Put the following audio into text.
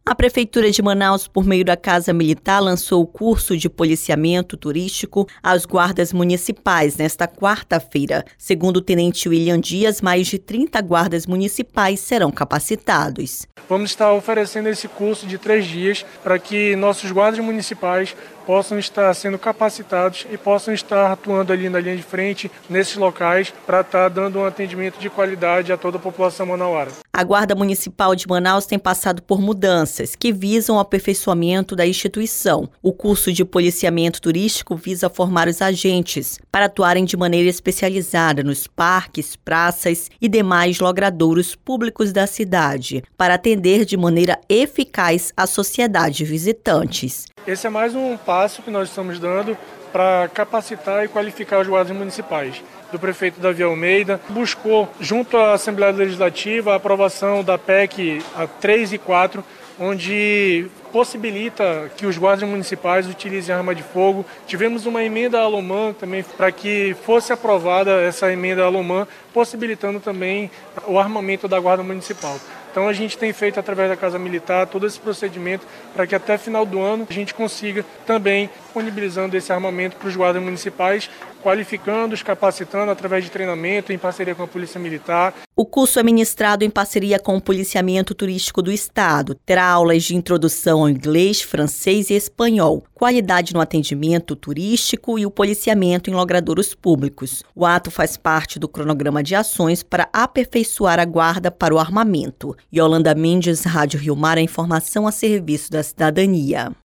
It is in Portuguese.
A Prefeitura de Manaus, por meio da Casa Militar, lançou o curso de policiamento turístico aos guardas municipais nesta quarta-feira. Segundo o Tenente William Dias, mais de 30 guardas municipais serão capacitados. Vamos estar oferecendo esse curso de 3 dias para que nossos guardas municipais possam estar sendo capacitados e possam estar atuando ali na linha de frente, nesses locais, para estar dando um atendimento de qualidade a toda a população manauara. A Guarda Municipal de Manaus tem passado por mudanças que visam o aperfeiçoamento da instituição. O curso de policiamento turístico visa formar os agentes para atuarem de maneira especializada nos parques, praças e demais logradouros públicos da cidade, para atender de maneira eficaz a sociedade visitantes. Esse é mais um passo que nós estamos dando para capacitar e qualificar os guardas municipais. Do prefeito Davi Almeida, buscou, junto à Assembleia Legislativa, a aprovação da PEC 3 e 4, onde possibilita que os guardas municipais utilizem arma de fogo. Tivemos uma emenda à LOMAN também para que fosse aprovada essa emenda à LOMAN, possibilitando também o armamento da Guarda Municipal. Então a gente tem feito através da Casa Militar todo esse procedimento para que até final do ano a gente consiga também disponibilizando esse armamento para os guardas municipais, qualificando, os capacitando através de treinamento em parceria com a Polícia Militar. O curso é ministrado em parceria com o Policiamento Turístico do Estado. Terá aulas de introdução ao inglês, francês e espanhol, qualidade no atendimento turístico e o policiamento em logradouros públicos. O ato faz parte do cronograma de ações para aperfeiçoar a guarda para o armamento. Yolanda Mendes, Rádio Rio Mar, a informação a serviço da cidadania.